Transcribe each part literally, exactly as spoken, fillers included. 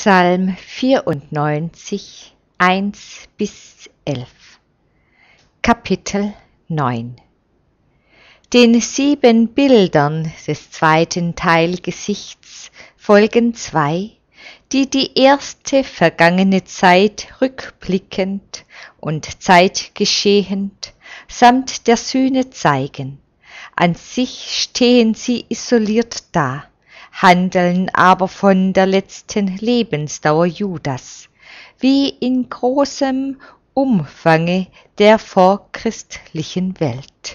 Psalm vierundneunzig, eins bis elf. Kapitel neun. Den sieben Bildern des zweiten Teilgesichts folgen zwei, die die erste vergangene Zeit rückblickend und zeitgeschehend samt der Sühne zeigen. An sich stehen sie isoliert da, handeln aber von der letzten Lebensdauer Judas, wie in großem Umfange der vorchristlichen Welt.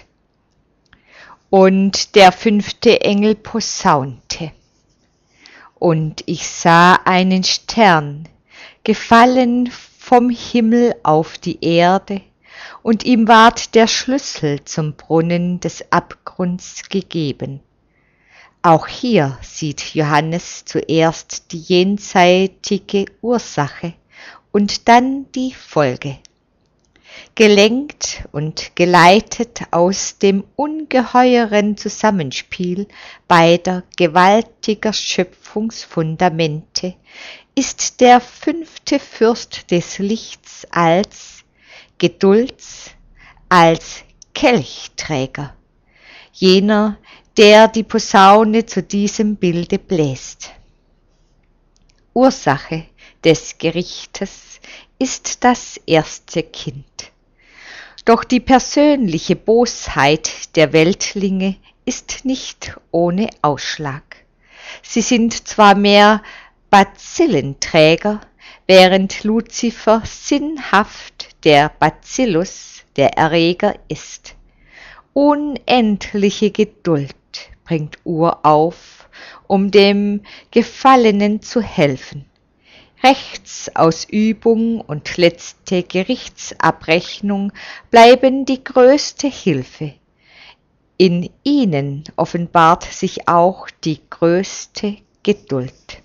Und der fünfte Engel posaunte. Und ich sah einen Stern, gefallen vom Himmel auf die Erde, und ihm ward der Schlüssel zum Brunnen des Abgrunds gegeben. Auch hier sieht Johannes zuerst die jenseitige Ursache und dann die Folge. Gelenkt und geleitet aus dem ungeheuren Zusammenspiel beider gewaltiger Schöpfungsfundamente ist der fünfte Fürst des Lichts als Gedulds, als Kelchträger, jener, der die Posaune zu diesem Bilde bläst. Ursache des Gerichtes ist das erste Kind. Doch die persönliche Bosheit der Weltlinge ist nicht ohne Ausschlag. Sie sind zwar mehr Bazillenträger, während Luzifer sinnhaft der Bacillus, der Erreger, ist. Unendliche Geduld bringt Ur auf, um dem Gefallenen zu helfen. Rechtsausübung und letzte Gerichtsabrechnung bleiben die größte Hilfe. In ihnen offenbart sich auch die größte Geduld.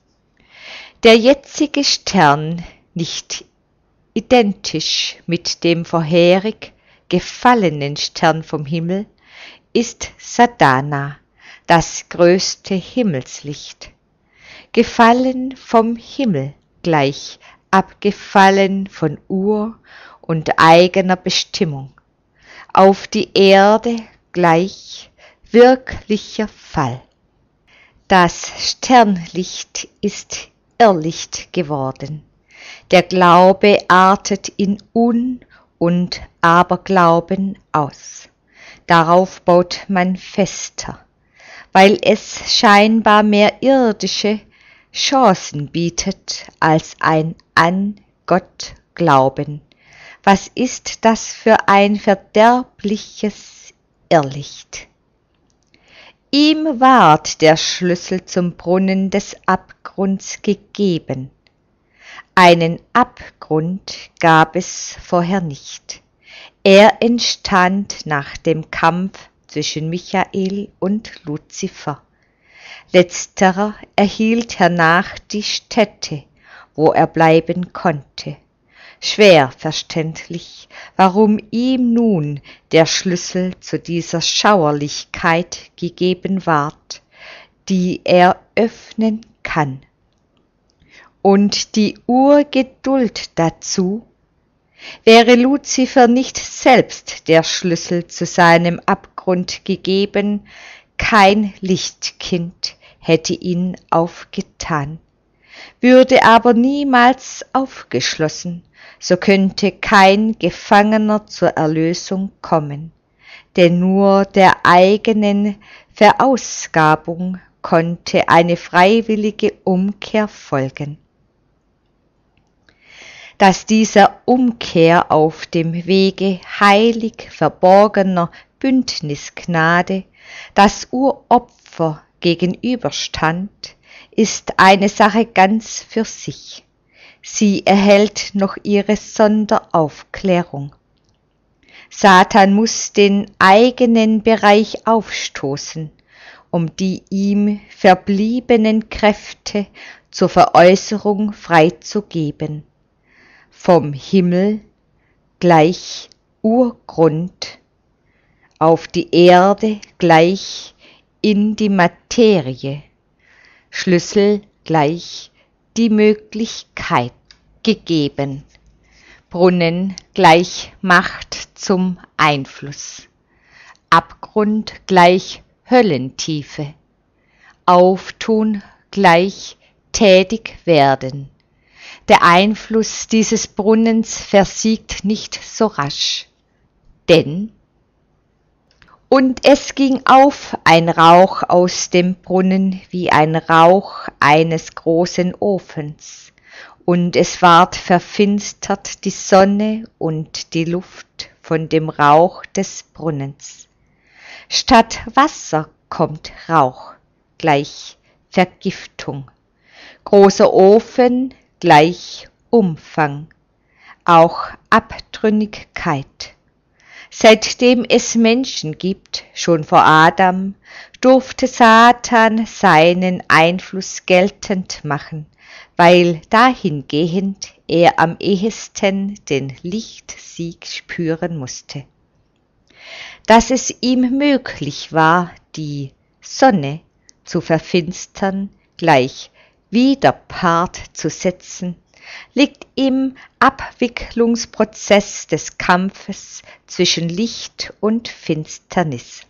Der jetzige Stern, nicht identisch mit dem vorherig gefallenen Stern vom Himmel, ist Sadhana, das größte Himmelslicht. Gefallen vom Himmel, gleich abgefallen von Ur und eigener Bestimmung. Auf die Erde gleich wirklicher Fall. Das Sternlicht ist Irrlicht geworden. Der Glaube artet in Un- und Aberglauben aus. Darauf baut man fester, weil es scheinbar mehr irdische Chancen bietet als ein an Gott Glauben. Was ist das für ein verderbliches Irrlicht? Ihm ward der Schlüssel zum Brunnen des Abgrunds gegeben. Einen Abgrund gab es vorher nicht. Er entstand nach dem Kampf zwischen Michael und Luzifer. Letzterer erhielt hernach die Stätte, wo er bleiben konnte. Schwer verständlich, warum ihm nun der Schlüssel zu dieser Schauerlichkeit gegeben ward, die er öffnen kann. Und die Urgeduld dazu, wäre Luzifer nicht selbst der Schlüssel zu seinem Abgrund gegeben, kein Lichtkind hätte ihn aufgetan. Würde aber niemals aufgeschlossen, so könnte kein Gefangener zur Erlösung kommen, denn nur der eigenen Verausgabung konnte eine freiwillige Umkehr folgen. Dass dieser Umkehr auf dem Wege heilig verborgener Bündnisgnade das Uropfer gegenüberstand, ist eine Sache ganz für sich. Sie erhält noch ihre Sonderaufklärung. Satan muss den eigenen Bereich aufstoßen, um die ihm verbliebenen Kräfte zur Veräußerung freizugeben. Vom Himmel gleich Urgrund, auf die Erde gleich in die Materie, Schlüssel gleich die Möglichkeit gegeben. Brunnen gleich Macht zum Einfluss, Abgrund gleich Höllentiefe, Auftun gleich tätig werden. Der Einfluss dieses Brunnens versiegt nicht so rasch, denn und es ging auf ein Rauch aus dem Brunnen wie ein Rauch eines großen Ofens, und es ward verfinstert die Sonne und die Luft von dem Rauch des Brunnens. Statt Wasser kommt Rauch, gleich Vergiftung, großer Ofen gleich Umfang, auch Abtrünnigkeit. Seitdem es Menschen gibt, schon vor Adam, durfte Satan seinen Einfluss geltend machen, weil dahingehend er am ehesten den Lichtsieg spüren musste. Dass es ihm möglich war, die Sonne zu verfinstern, gleich Widerpart zu setzen, liegt im Abwicklungsprozess des Kampfes zwischen Licht und Finsternis.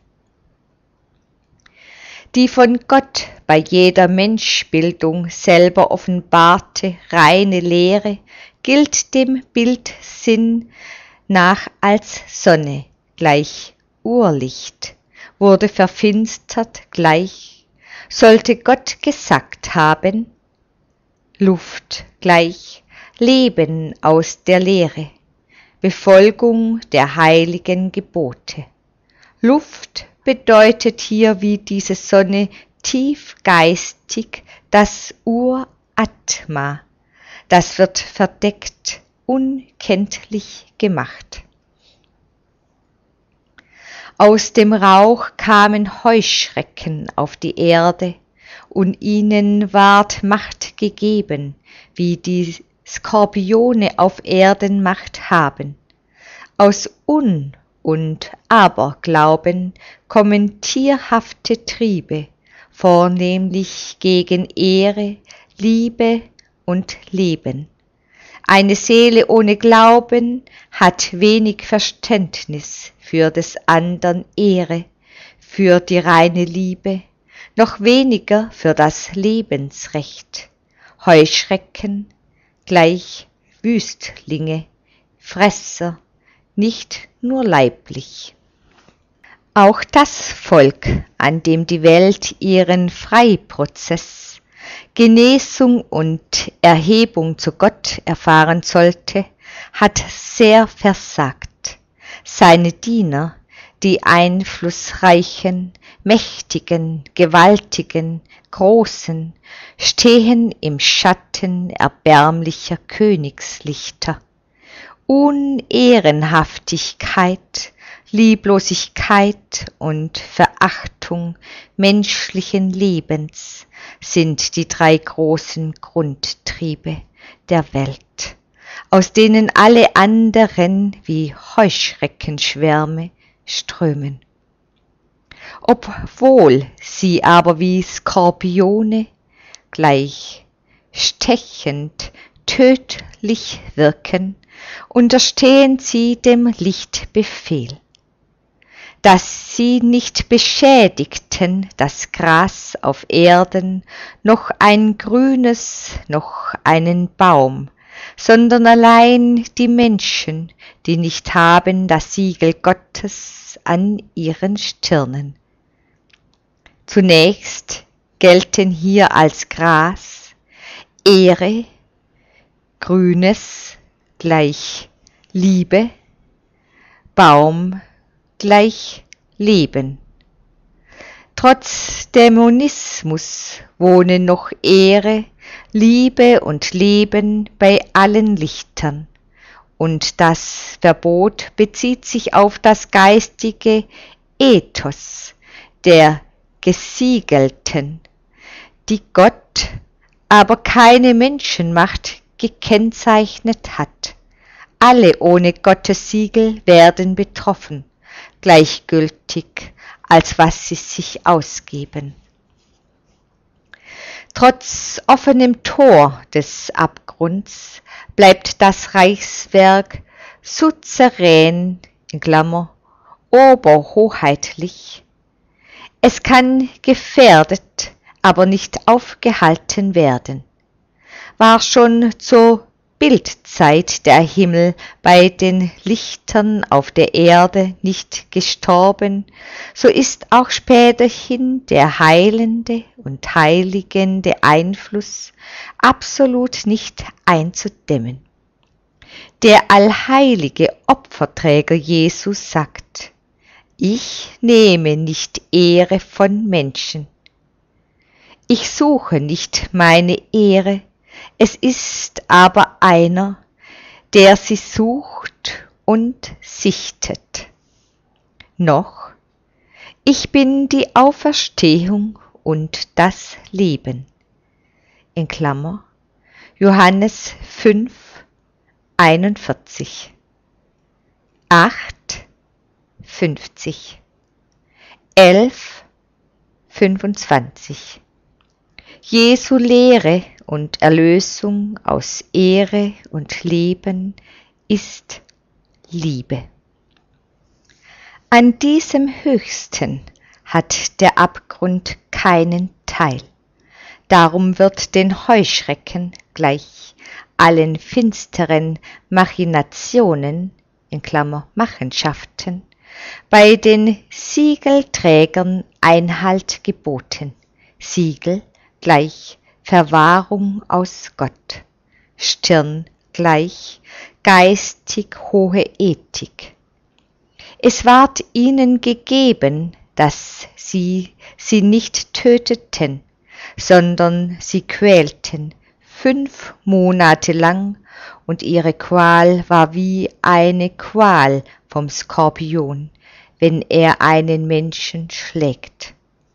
Die von Gott bei jeder Menschbildung selber offenbarte reine Lehre gilt dem Bildsinn nach als Sonne, gleich Urlicht, wurde verfinstert gleich, sollte Gott gesagt haben, Luft gleich Leben aus der Lehre, Befolgung der heiligen Gebote. Luft bedeutet hier wie diese Sonne tiefgeistig das Uratma. Das wird verdeckt, unkenntlich gemacht. Aus dem Rauch kamen Heuschrecken auf die Erde, und ihnen ward Macht gegeben, wie die Skorpione auf Erden Macht haben. Aus Un- und Aberglauben kommen tierhafte Triebe, vornehmlich gegen Ehre, Liebe und Leben. Eine Seele ohne Glauben hat wenig Verständnis für des andern Ehre, für die reine Liebe, noch weniger für das Lebensrecht. Heuschrecken gleich Wüstlinge, Fresser, nicht nur leiblich. Auch das Volk, an dem die Welt ihren Freiprozess, Genesung und Erhebung zu Gott erfahren sollte, hat sehr versagt. Seine Diener, die einflussreichen, mächtigen, gewaltigen, großen, stehen im Schatten erbärmlicher Königslichter. Unehrenhaftigkeit, Lieblosigkeit und Verachtung menschlichen Lebens sind die drei großen Grundtriebe der Welt, aus denen alle anderen wie Heuschreckenschwärme strömen. Obwohl sie aber wie Skorpione gleich stechend, tödlich wirken, unterstehen sie dem Lichtbefehl, dass sie nicht beschädigten das Gras auf Erden, noch ein grünes, noch einen Baum, sondern allein die Menschen, die nicht haben das Siegel Gottes an ihren Stirnen. Zunächst gelten hier als Gras Ehre, Grünes gleich Liebe, Baum gleich Leben. Trotz Dämonismus wohnen noch Ehre, Liebe und Leben bei allen Lichtern, und das Verbot bezieht sich auf das geistige Ethos der Gesiegelten, die Gott, aber keine Menschenmacht gekennzeichnet hat. Alle ohne Gottes Siegel werden betroffen, gleichgültig, als was sie sich ausgeben. Trotz offenem Tor des Abgrunds bleibt das Reichswerk souverän in Klammer, oberhoheitlich. Es kann gefährdet, aber nicht aufgehalten werden. War schon zur Bildzeit der Himmel bei den Lichtern auf der Erde nicht gestorben, so ist auch späterhin der heilende und heiligende Einfluss absolut nicht einzudämmen. Der allheilige Opferträger Jesus sagt: Ich nehme nicht Ehre von Menschen. Ich suche nicht meine Ehre, es ist aber einer, der sie sucht und sichtet. Noch, ich bin die Auferstehung und das Leben. In Klammer, Johannes fünf, einundvierzig. acht, fünfzig. elf, fünfundzwanzig. Jesu Lehre und Erlösung aus Ehre und Leben ist Liebe. An diesem Höchsten hat der Abgrund keinen Teil. Darum wird den Heuschrecken gleich allen finsteren Machinationen, in Klammer Machenschaften, bei den Siegelträgern Einhalt geboten. Siegel gleich Verwahrung aus Gott, Stirn gleich geistig hohe Ethik. Es ward ihnen gegeben, dass sie sie nicht töteten, sondern sie quälten fünf Monate lang, und ihre Qual war wie eine Qual vom Skorpion, wenn er einen Menschen schlägt.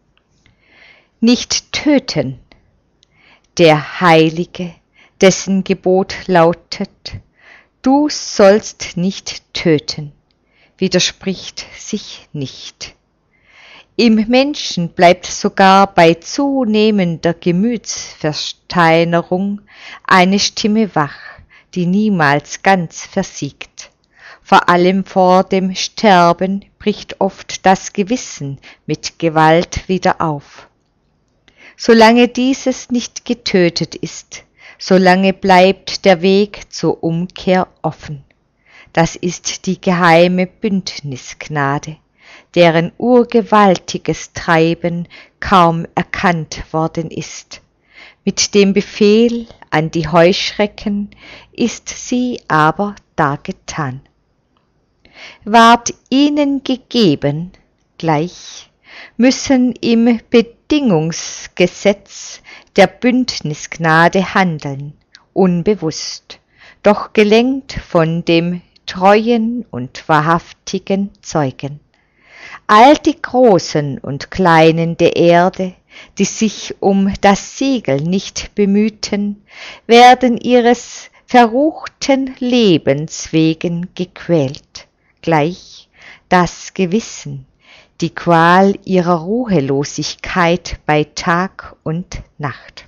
Nicht töten. Der Heilige, dessen Gebot lautet: Du sollst nicht töten, widerspricht sich nicht. Im Menschen bleibt sogar bei zunehmender Gemütsversteinerung eine Stimme wach, die niemals ganz versiegt. Vor allem vor dem Sterben bricht oft das Gewissen mit Gewalt wieder auf. Solange dieses nicht getötet ist, solange bleibt der Weg zur Umkehr offen. Das ist die geheime Bündnisgnade, deren urgewaltiges Treiben kaum erkannt worden ist. Mit dem Befehl an die Heuschrecken ist sie aber dargetan. Ward ihnen gegeben, gleich müssen im Bedingungsgesetz der Bündnisgnade handeln, unbewusst, doch gelenkt von dem treuen und wahrhaftigen Zeugen. All die Großen und Kleinen der Erde, die sich um das Siegel nicht bemühten, werden ihres verruchten Lebens wegen gequält, gleich das Gewissen, die Qual ihrer Ruhelosigkeit bei Tag und Nacht.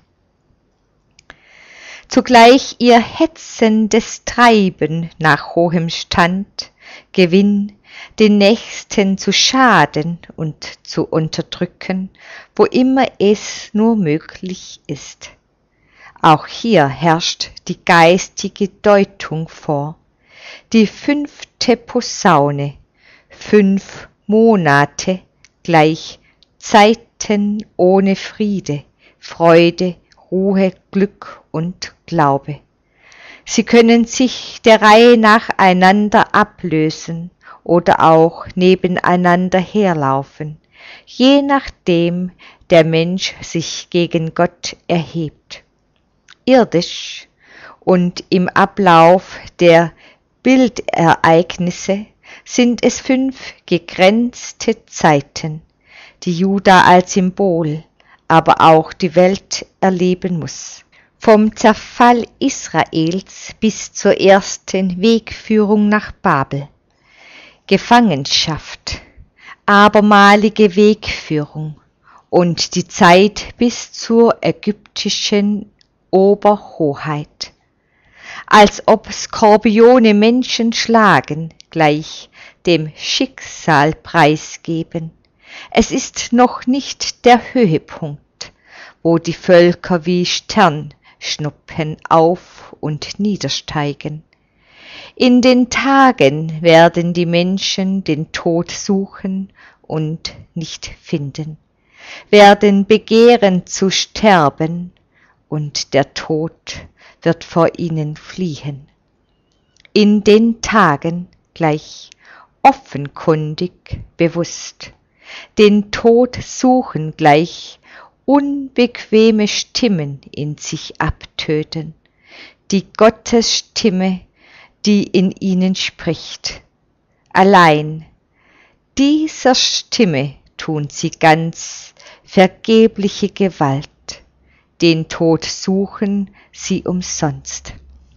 Zugleich ihr hetzendes Treiben nach hohem Stand, Gewinn, den Nächsten zu schaden und zu unterdrücken, wo immer es nur möglich ist. Auch hier herrscht die geistige Deutung vor. Die fünfte Posaune, fünf Monate gleich Zeiten ohne Friede, Freude, Ruhe, Glück und Glaube. Sie können sich der Reihe nach einander ablösen oder auch nebeneinander herlaufen, je nachdem der Mensch sich gegen Gott erhebt. Irdisch und im Ablauf der Bildereignisse sind es fünf gegrenzte Zeiten, die Juda als Symbol, aber auch die Welt erleben muss. Vom Zerfall Israels bis zur ersten Wegführung nach Babel. Gefangenschaft, abermalige Wegführung, und die Zeit bis zur ägyptischen Oberhoheit. Als ob Skorpione Menschen schlagen, gleich dem Schicksal preisgeben. Es ist noch nicht der Höhepunkt, wo die Völker wie Sternschnuppen auf und niedersteigen. In den Tagen werden die Menschen den Tod suchen und nicht finden, werden begehren zu sterben, und der Tod wird vor ihnen fliehen. In den Tagen gleich offenkundig bewusst, den Tod suchen gleich unbequeme Stimmen in sich abtöten, die Gottes Stimme, die in ihnen spricht. Allein dieser Stimme tun sie ganz vergebliche Gewalt, den Tod suchen sie umsonst.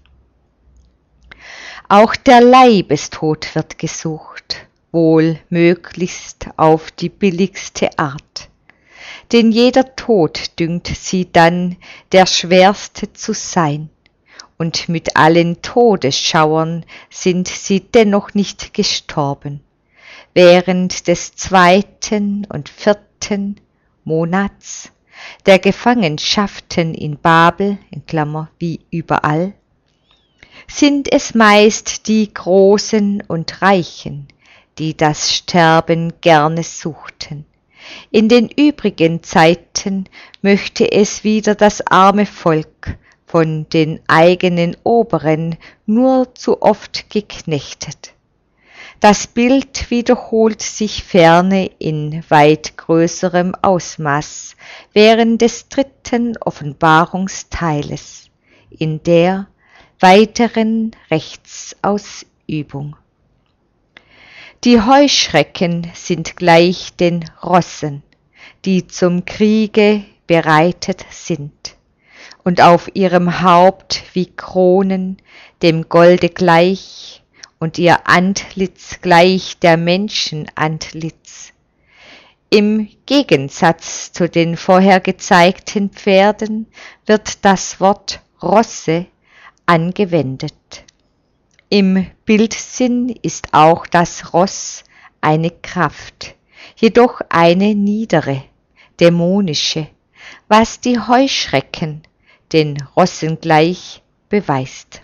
Auch der Leibestod wird gesucht, wohl möglichst auf die billigste Art, denn jeder Tod dünkt sie dann der schwerste zu sein, und mit allen Todesschauern sind sie dennoch nicht gestorben. Während des zweiten und vierten Monats der Gefangenschaften in Babel, in Klammer wie überall, sind es meist die Großen und Reichen, die das Sterben gerne suchten. In den übrigen Zeiten möchte es wieder das arme Volk, von den eigenen Oberen nur zu oft geknechtet. Das Bild wiederholt sich ferne in weit größerem Ausmaß während des dritten Offenbarungsteiles, in der weiteren Rechtsausübung. Die Heuschrecken sind gleich den Rossen, die zum Kriege bereitet sind, und auf ihrem Haupt wie Kronen dem Golde gleich, und ihr Antlitz gleich der Menschenantlitz. Im Gegensatz zu den vorher gezeigten Pferden wird das Wort Rosse angewendet. Im Bildsinn ist auch das Ross eine Kraft, jedoch eine niedere, dämonische, was die Heuschrecken den Rossen gleich beweist.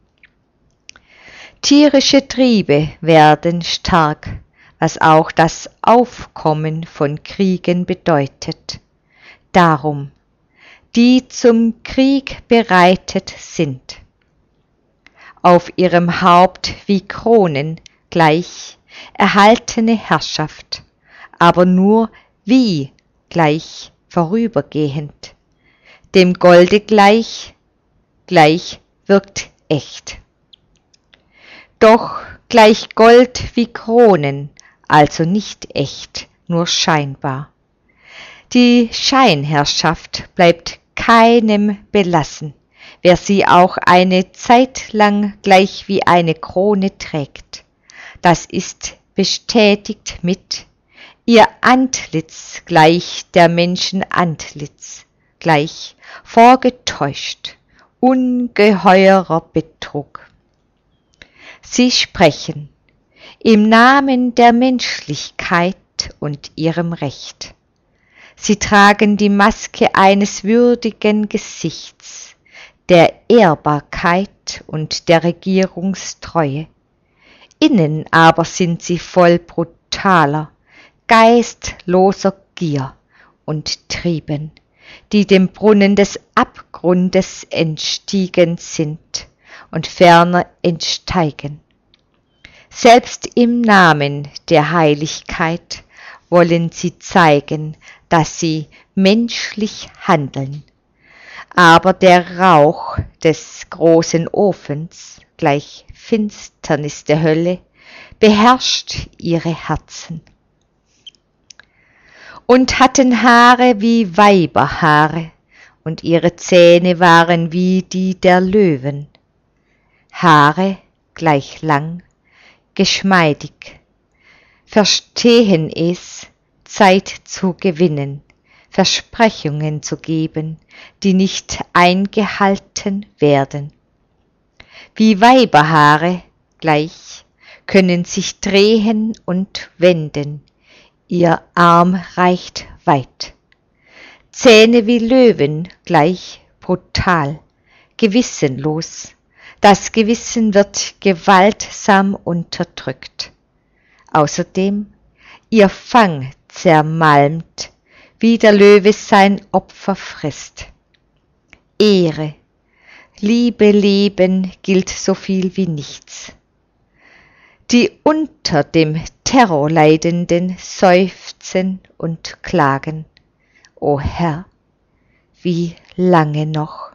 Tierische Triebe werden stark, was auch das Aufkommen von Kriegen bedeutet. Darum, die zum Krieg bereitet sind, auf ihrem Haupt wie Kronen gleich erhaltene Herrschaft, aber nur wie gleich vorübergehend, dem Golde gleich, gleich wirkt echt. Doch gleich Gold wie Kronen, also nicht echt, nur scheinbar. Die Scheinherrschaft bleibt keinem belassen, wer sie auch eine Zeit lang gleich wie eine Krone trägt. Das ist bestätigt mit ihr Antlitz gleich der Menschen Antlitz, gleich vorgetäuscht, ungeheurer Betrug. Sie sprechen im Namen der Menschlichkeit und ihrem Recht. Sie tragen die Maske eines würdigen Gesichts, der Ehrbarkeit und der Regierungstreue. Innen aber sind sie voll brutaler, geistloser Gier und Trieben, die dem Brunnen des Abgrundes entstiegen sind und ferner entsteigen. Selbst im Namen der Heiligkeit wollen sie zeigen, dass sie menschlich handeln. Aber der Rauch des großen Ofens, gleich Finsternis der Hölle, beherrscht ihre Herzen. Und hatten Haare wie Weiberhaare, und ihre Zähne waren wie die der Löwen. Haare gleich lang, geschmeidig, verstehen es, Zeit zu gewinnen, Versprechungen zu geben, die nicht eingehalten werden. Wie Weiberhaare gleich können sich drehen und wenden, ihr Arm reicht weit. Zähne wie Löwen gleich brutal, gewissenlos, das Gewissen wird gewaltsam unterdrückt. Außerdem ihr Fang zermalmt, wie der Löwe sein Opfer frisst. Ehre, Liebe, Leben gilt so viel wie nichts. Die unter dem Terror Leidenden seufzen und klagen. O Herr, wie lange noch?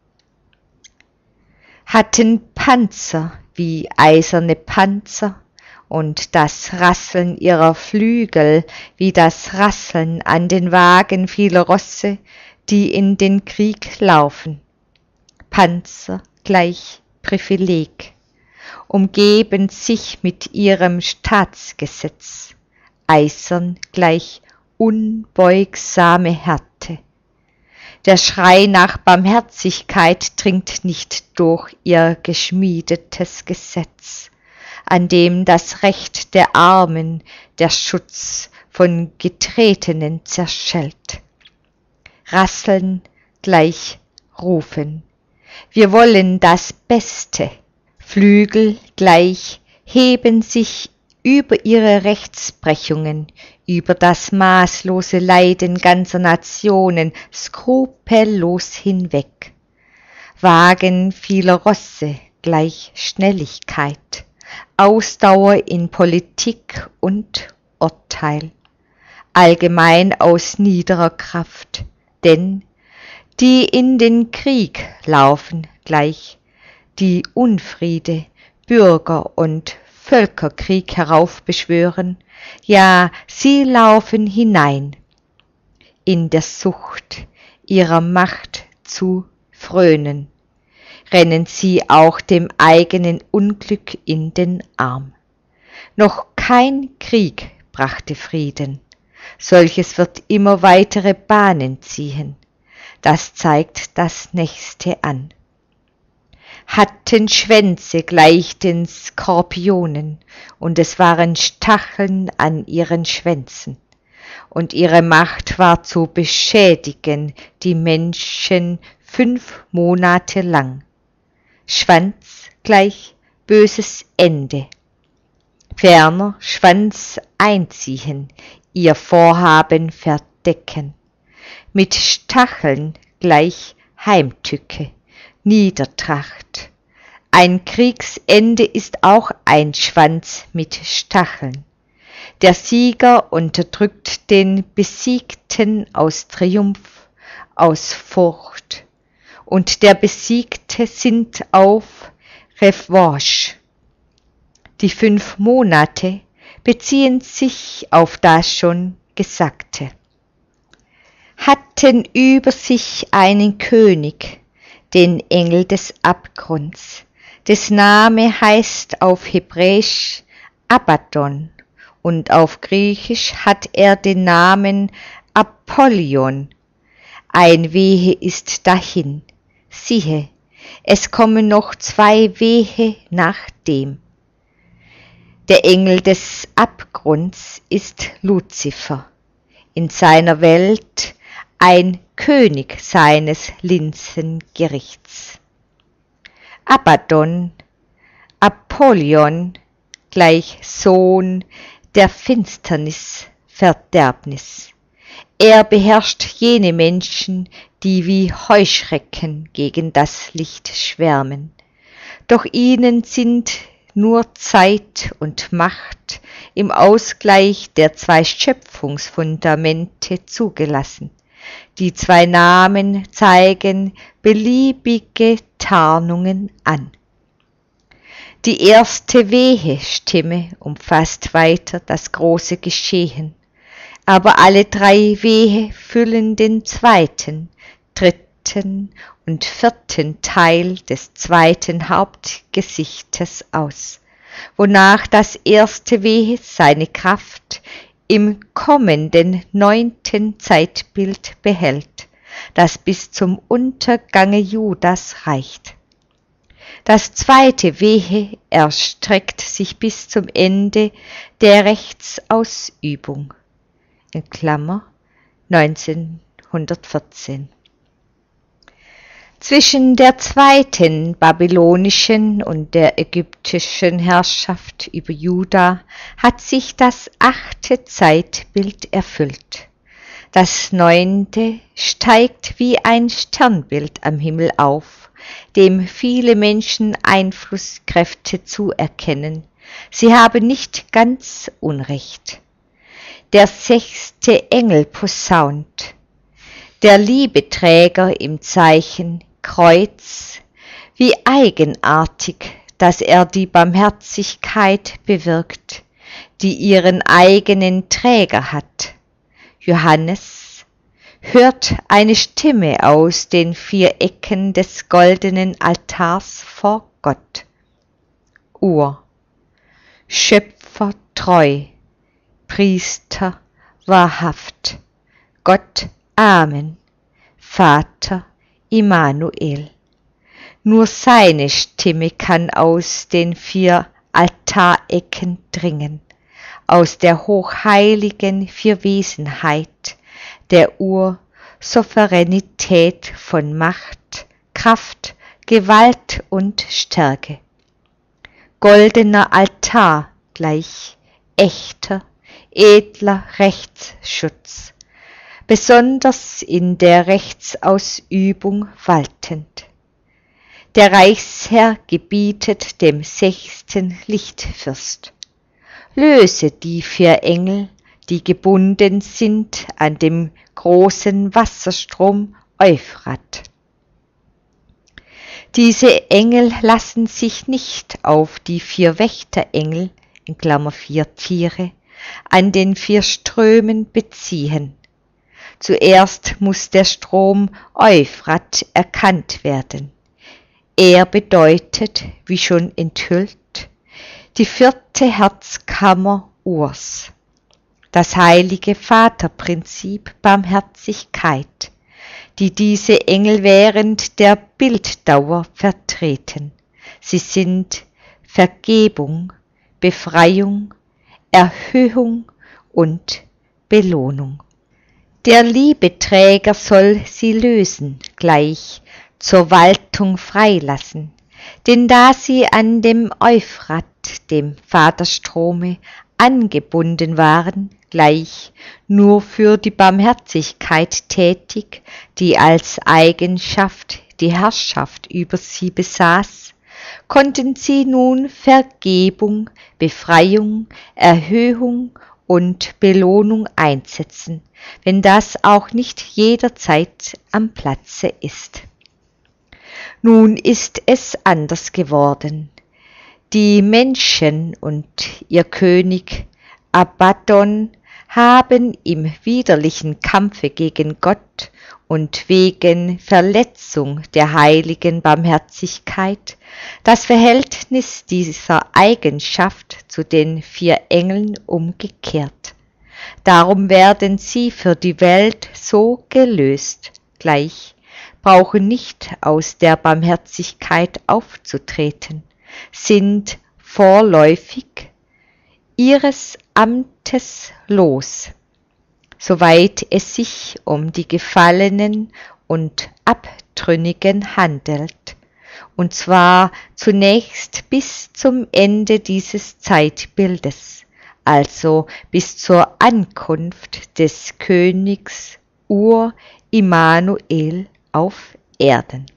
Hatten Panzer wie eiserne Panzer und das Rasseln ihrer Flügel wie das Rasseln an den Wagen vieler Rosse, die in den Krieg laufen. Panzer gleich Privileg, umgeben sich mit ihrem Staatsgesetz, eisern gleich unbeugsame Härte. Der Schrei nach Barmherzigkeit dringt nicht durch ihr geschmiedetes Gesetz, an dem das Recht der Armen, der Schutz von Getretenen zerschellt. Rasseln gleich rufen, wir wollen das Beste. Flügel gleich heben sich über ihre Rechtsbrechungen, über das maßlose Leiden ganzer Nationen skrupellos hinweg. Wagen vieler Rosse gleich Schnelligkeit, Ausdauer in Politik und Urteil, allgemein aus niederer Kraft, denn die in den Krieg laufen gleich, die Unfriede, Bürger- und Völkerkrieg heraufbeschwören, ja, sie laufen hinein, in der Sucht ihrer Macht zu frönen, rennen sie auch dem eigenen Unglück in den Arm. Noch kein Krieg brachte Frieden, solches wird immer weitere Bahnen ziehen, das zeigt das Nächste an. Hatten Schwänze gleich den Skorpionen, und es waren Stacheln an ihren Schwänzen, und ihre Macht war zu beschädigen die Menschen fünf Monate lang. Schwanz gleich böses Ende. Ferner Schwanz einziehen, ihr Vorhaben verdecken. Mit Stacheln gleich Heimtücke, Niedertracht. Ein Kriegsende ist auch ein Schwanz mit Stacheln. Der Sieger unterdrückt den Besiegten aus Triumph, aus Furcht, und der Besiegte sinnt auf Revanche. Die fünf Monate beziehen sich auf das schon Gesagte. Hatten über sich einen König, den Engel des Abgrunds, des Name heißt auf Hebräisch Abaddon und auf Griechisch hat er den Namen Apollyon. Ein Wehe ist dahin, siehe, es kommen noch zwei Wehe nach dem. Der Engel des Abgrunds ist Luzifer, in seiner Welt ein König seines Linsengerichts. Abaddon, Apollyon, gleich Sohn der Finsternis, Verderbnis. Er beherrscht jene Menschen, die wie Heuschrecken gegen das Licht schwärmen. Doch ihnen sind nur Zeit und Macht im Ausgleich der zwei Schöpfungsfundamente zugelassen. Die zwei Namen zeigen beliebige Tarnungen an. Die erste Wehe-Stimme umfasst weiter das große Geschehen, aber alle drei Wehe füllen den zweiten, dritten und vierten Teil des zweiten Hauptgesichtes aus, wonach das erste Wehe seine Kraft im kommenden neunten Zeitbild behält, das bis zum Untergange Judas reicht. Das zweite Wehe erstreckt sich bis zum Ende der Rechtsausübung, in Klammer neunzehnhundertvierzehn. Zwischen der zweiten babylonischen und der ägyptischen Herrschaft über Juda hat sich das achte Zeitbild erfüllt. Das neunte steigt wie ein Sternbild am Himmel auf, dem viele Menschen Einflusskräfte zuerkennen. Sie haben nicht ganz Unrecht. Der sechste Engel posaunt. Der Liebeträger im Zeichen Kreuz, wie eigenartig, dass er die Barmherzigkeit bewirkt, die ihren eigenen Träger hat. Johannes hört eine Stimme aus den vier Ecken des goldenen Altars vor Gott. Ur, Schöpfer treu, Priester wahrhaft, Gott Amen, Vater Immanuel. Nur seine Stimme kann aus den vier Altarecken dringen, aus der hochheiligen Vierwesenheit, der Ursouveränität von Macht, Kraft, Gewalt und Stärke. Goldener Altar gleich echter, edler Rechtsschutz, besonders in der Rechtsausübung waltend. Der Reichsherr gebietet dem sechsten Lichtfürst: Löse die vier Engel, die gebunden sind an dem großen Wasserstrom Euphrat. Diese Engel lassen sich nicht auf die vier Wächterengel, in Klammer vier Tiere, an den vier Strömen beziehen. Zuerst muss der Strom Euphrat erkannt werden. Er bedeutet, wie schon enthüllt, die vierte Herzkammer Urs, das heilige Vaterprinzip Barmherzigkeit, die diese Engel während der Bilddauer vertreten. Sie sind Vergebung, Befreiung, Erhöhung und Belohnung. Der Liebeträger soll sie lösen, gleich zur Waltung freilassen, denn da sie an dem Euphrat, dem Vaterstrome, angebunden waren, gleich nur für die Barmherzigkeit tätig, die als Eigenschaft die Herrschaft über sie besaß, konnten sie nun Vergebung, Befreiung, Erhöhung und Belohnung einsetzen, wenn das auch nicht jederzeit am Platze ist. Nun ist es anders geworden. Die Menschen und ihr König Abaddon haben im widerlichen Kampfe gegen Gott und wegen Verletzung der heiligen Barmherzigkeit das Verhältnis dieser Eigenschaft zu den vier Engeln umgekehrt. Darum werden sie für die Welt so gelöst, gleich brauchen nicht aus der Barmherzigkeit aufzutreten, sind vorläufig ihres Amtes los, soweit es sich um die Gefallenen und Abtrünnigen handelt, und zwar zunächst bis zum Ende dieses Zeitbildes, also bis zur Ankunft des Königs Ur-Immanuel auf Erden.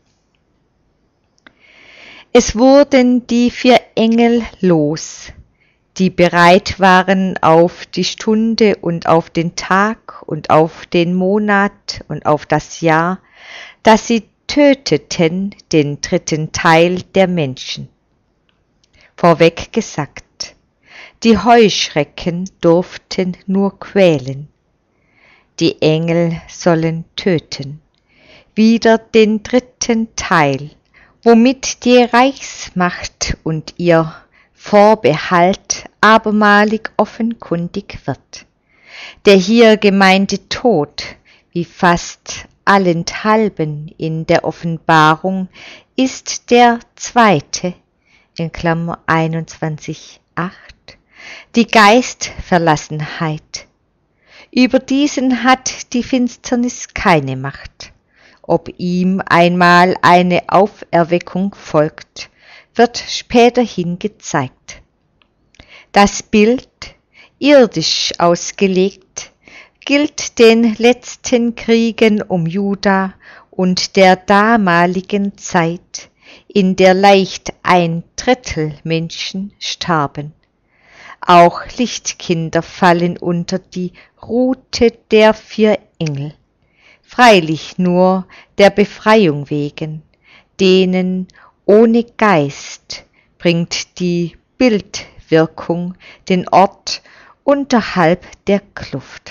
Es wurden die vier Engel los, die bereit waren auf die Stunde und auf den Tag und auf den Monat und auf das Jahr, dass sie töteten den dritten Teil der Menschen. Vorweg gesagt, die Heuschrecken durften nur quälen, die Engel sollen töten, wieder den dritten Teil, womit die Reichsmacht und ihr Vorbehalt abermalig offenkundig wird. Der hier gemeinte Tod, wie fast allenthalben in der Offenbarung, ist der zweite, in Klammer einundzwanzig acht, die Geistverlassenheit. Über diesen hat die Finsternis keine Macht. Ob ihm einmal eine Auferweckung folgt, wird späterhin gezeigt. Das Bild, irdisch ausgelegt, gilt den letzten Kriegen um Juda und der damaligen Zeit, in der leicht ein Drittel Menschen starben. Auch Lichtkinder fallen unter die Rute der vier Engel, freilich nur der Befreiung wegen, denen ohne Geist bringt die Bildwirkung den Ort unterhalb der Kluft.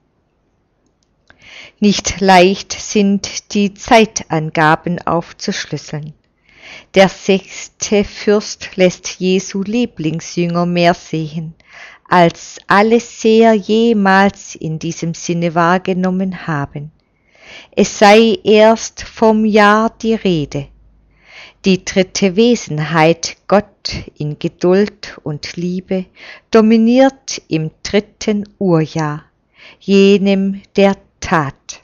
Nicht leicht sind die Zeitangaben aufzuschlüsseln. Der sechste Fürst lässt Jesu Lieblingsjünger mehr sehen, als alle Seher jemals in diesem Sinne wahrgenommen haben. Es sei erst vom Jahr die Rede. Die dritte Wesenheit, Gott in Geduld und Liebe, dominiert im dritten Urjahr, jenem der Tat.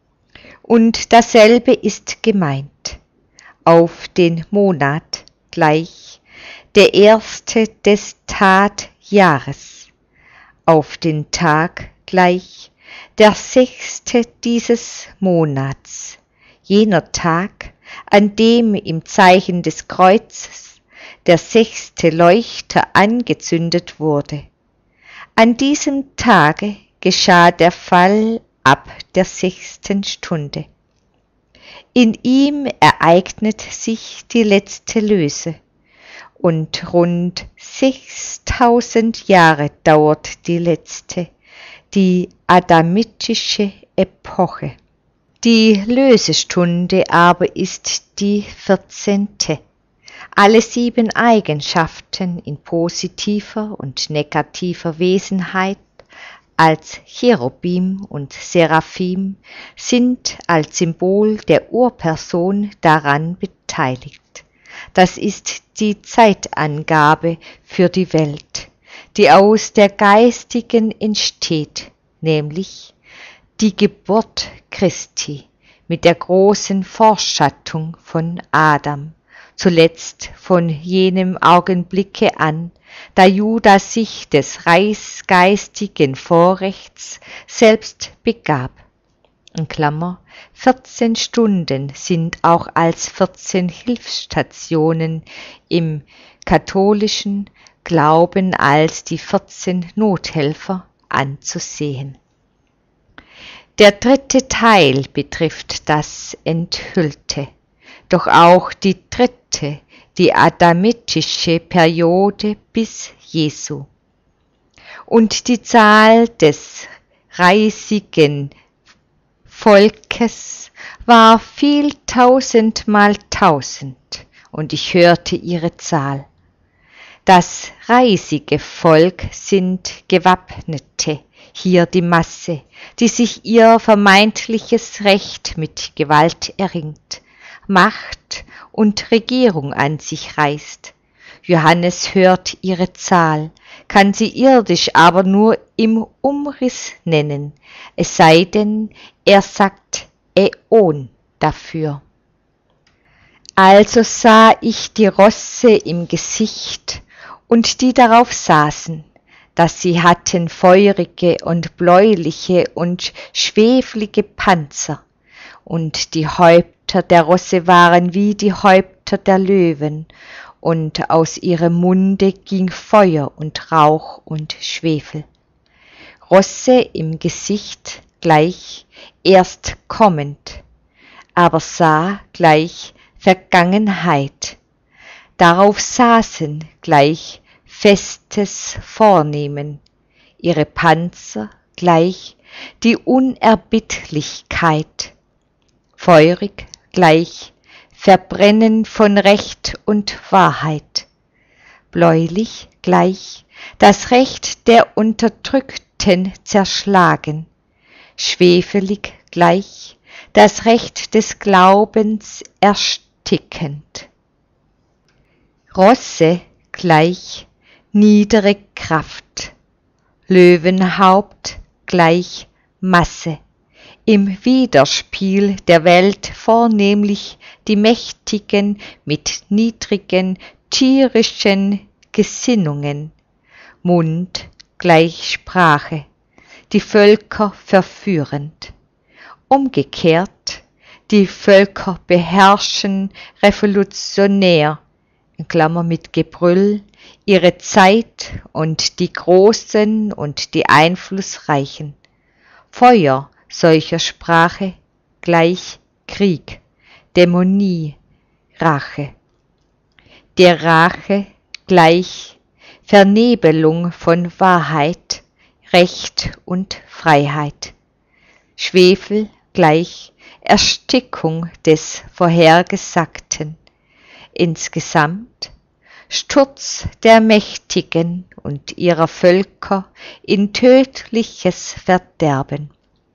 Und dasselbe ist gemeint. Auf den Monat gleich, der erste des Tatjahres, auf den Tag gleich, der sechste dieses Monats, jener Tag, an dem im Zeichen des Kreuzes der sechste Leuchter angezündet wurde. An diesem Tage geschah der Fall ab der sechsten Stunde. In ihm ereignet sich die letzte Löse, und rund sechstausend Jahre dauert die letzte, die adamitische Epoche. Die Lösestunde aber ist die vierzehnte. Alle sieben Eigenschaften in positiver und negativer Wesenheit als Cherubim und Seraphim sind als Symbol der Urperson daran beteiligt. Das ist die Zeitangabe für die Welt, die aus der geistigen entsteht, nämlich die Geburt Christi mit der großen Vorschattung von Adam, zuletzt von jenem Augenblicke an, da Juda sich des reichsgeistigen Vorrechts selbst begab. In Klammer, vierzehn Stunden sind auch als vierzehn Hilfsstationen im katholischen Glauben als die vierzehn Nothelfer anzusehen. Der dritte Teil betrifft das Enthüllte, doch auch die dritte, die adamitische Periode bis Jesu. Und die Zahl des reisigen Volkes war viel tausendmal tausend, und ich hörte ihre Zahl. Das reisige Volk sind Gewappnete, hier die Masse, die sich ihr vermeintliches Recht mit Gewalt erringt, Macht und Regierung an sich reißt. Johannes hört ihre Zahl, kann sie irdisch aber nur im Umriss nennen, es sei denn, er sagt Äon dafür. Also sah ich die Rosse im Gesicht und die darauf saßen, dass sie hatten feurige und bläuliche und schweflige Panzer, und die Häupter der Rosse waren wie die Häupter der Löwen, und aus ihrem Munde ging Feuer und Rauch und Schwefel. Rosse im Gesicht gleich erst kommend, aber sah gleich Vergangenheit. Darauf saßen gleich festes Vornehmen, ihre Panzer gleich die Unerbittlichkeit, feurig gleich Verbrennen von Recht und Wahrheit, bläulich gleich das Recht der Unterdrückten Welten zerschlagen, schwefelig gleich, das Recht des Glaubens erstickend. Rosse gleich, niedere Kraft, Löwenhaupt gleich Masse, im Widerspiel der Welt vornehmlich die Mächtigen mit niedrigen, tierischen Gesinnungen, Mund gleich Sprache, die Völker verführend. Umgekehrt, die Völker beherrschen revolutionär, in Klammer mit Gebrüll, ihre Zeit und die Großen und die Einflussreichen. Feuer solcher Sprache gleich Krieg, Dämonie, Rache. Der Rache gleich Vernebelung von Wahrheit, Recht und Freiheit. Schwefel gleich Erstickung des Vorhergesagten. Insgesamt Sturz der Mächtigen und ihrer Völker in tödliches Verderben.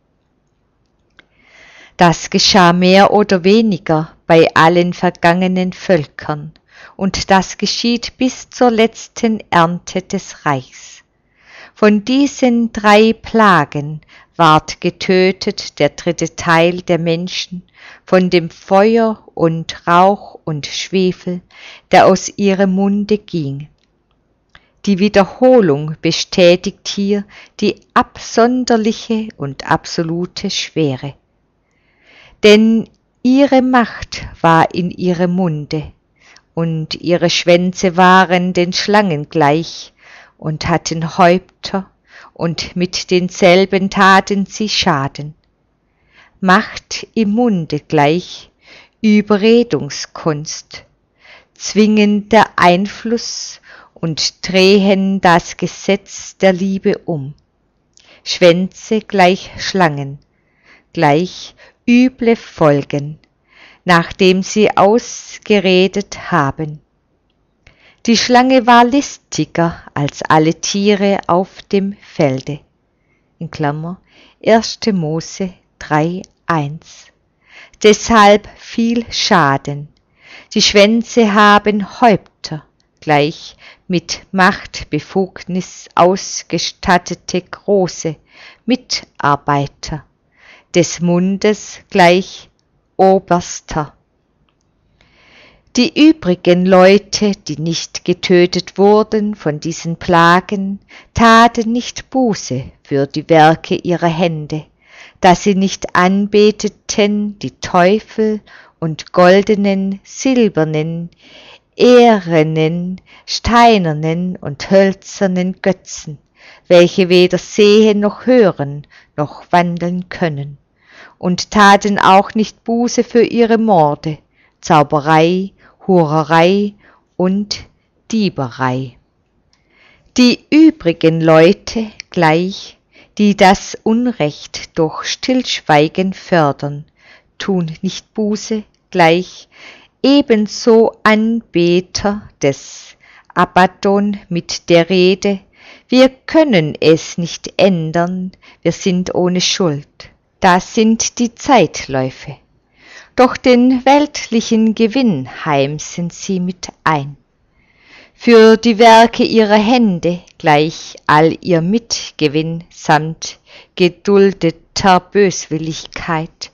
Das geschah mehr oder weniger bei allen vergangenen Völkern, und das geschieht bis zur letzten Ernte des Reichs. Von diesen drei Plagen ward getötet der dritte Teil der Menschen von dem Feuer und Rauch und Schwefel, der aus ihrem Munde ging. Die Wiederholung bestätigt hier die absonderliche und absolute Schwere. Denn ihre Macht war in ihrem Munde, und ihre Schwänze waren den Schlangen gleich und hatten Häupter, und mit denselben taten sie Schaden. Macht im Munde gleich Überredungskunst, zwingender Einfluss und drehen das Gesetz der Liebe um. Schwänze gleich Schlangen, gleich üble Folgen, nachdem sie ausgeredet haben. Die Schlange war listiger als alle Tiere auf dem Felde. In Klammer erste Mose drei eins. Deshalb viel Schaden. Die Schwänze haben Häupter, gleich mit Machtbefugnis ausgestattete große Mitarbeiter, des Mundes gleich Oberster. Die übrigen Leute, die nicht getötet wurden von diesen Plagen, taten nicht Buße für die Werke ihrer Hände, dass sie nicht anbeteten die Teufel und goldenen, silbernen, ehernen, steinernen und hölzernen Götzen, welche weder sehen noch hören noch wandeln können, und taten auch nicht Buße für ihre Morde, Zauberei, Hurerei und Dieberei. Die übrigen Leute gleich, die das Unrecht durch Stillschweigen fördern, tun nicht Buße, gleich ebenso Anbeter des Abaddon mit der Rede: Wir können es nicht ändern, wir sind ohne Schuld. Das sind die Zeitläufe. Doch den weltlichen Gewinn heimsen sie mit ein. Für die Werke ihrer Hände gleich all ihr Mitgewinn samt geduldeter Böswilligkeit,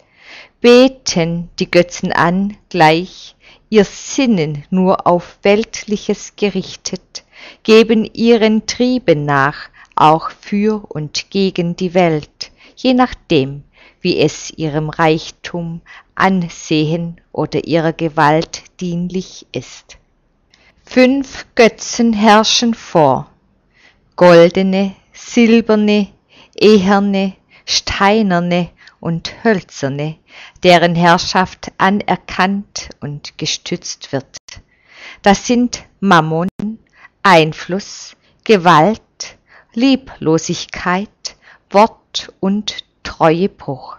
beten die Götzen an, gleich ihr Sinnen nur auf Weltliches gerichtet, geben ihren Trieben nach, auch für und gegen die Welt, je nachdem, wie es ihrem Reichtum, Ansehen oder ihrer Gewalt dienlich ist. Fünf Götzen herrschen vor: goldene, silberne, eherne, steinerne und hölzerne, deren Herrschaft anerkannt und gestützt wird. Das sind Mammon, Einfluss, Gewalt, Lieblosigkeit, Wort und Treuebruch.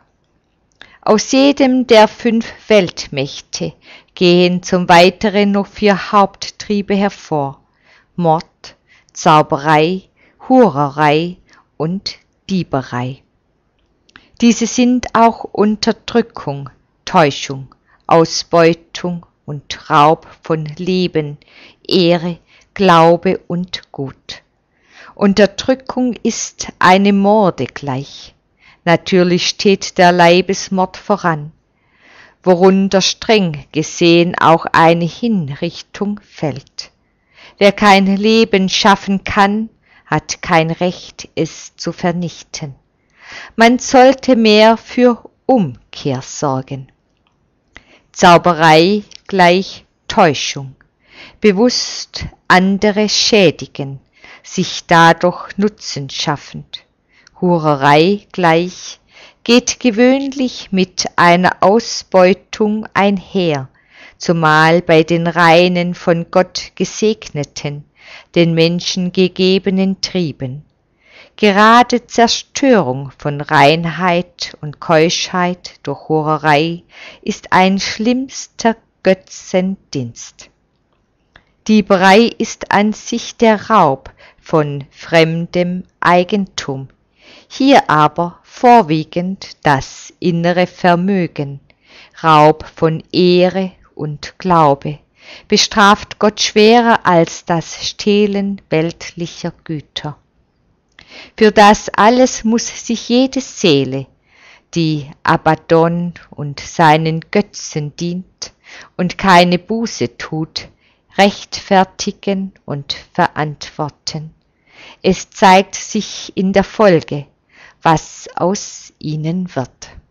Aus jedem der fünf Weltmächte gehen zum Weiteren noch vier Haupttriebe hervor: Mord, Zauberei, Hurerei und Dieberei. Diese sind auch Unterdrückung, Täuschung, Ausbeutung und Raub von Leben, Ehre, Glaube und Gut. Unterdrückung ist einem Morde gleich. Natürlich steht der Leibesmord voran, worunter streng gesehen auch eine Hinrichtung fällt. Wer kein Leben schaffen kann, hat kein Recht, es zu vernichten. Man sollte mehr für Umkehr sorgen. Zauberei gleich Täuschung, bewusst andere schädigen, sich dadurch Nutzen schaffend. Hurerei gleich geht gewöhnlich mit einer Ausbeutung einher, zumal bei den reinen, von Gott gesegneten, den Menschen gegebenen Trieben. Gerade Zerstörung von Reinheit und Keuschheit durch Hurerei ist ein schlimmster Götzendienst. Dieberei ist an sich der Raub von fremdem Eigentum, hier aber vorwiegend das innere Vermögen, Raub von Ehre und Glaube, bestraft Gott schwerer als das Stehlen weltlicher Güter. Für das alles muss sich jede Seele, die Abaddon und seinen Götzen dient und keine Buße tut, rechtfertigen und verantworten. Es zeigt sich in der Folge, was aus ihnen wird.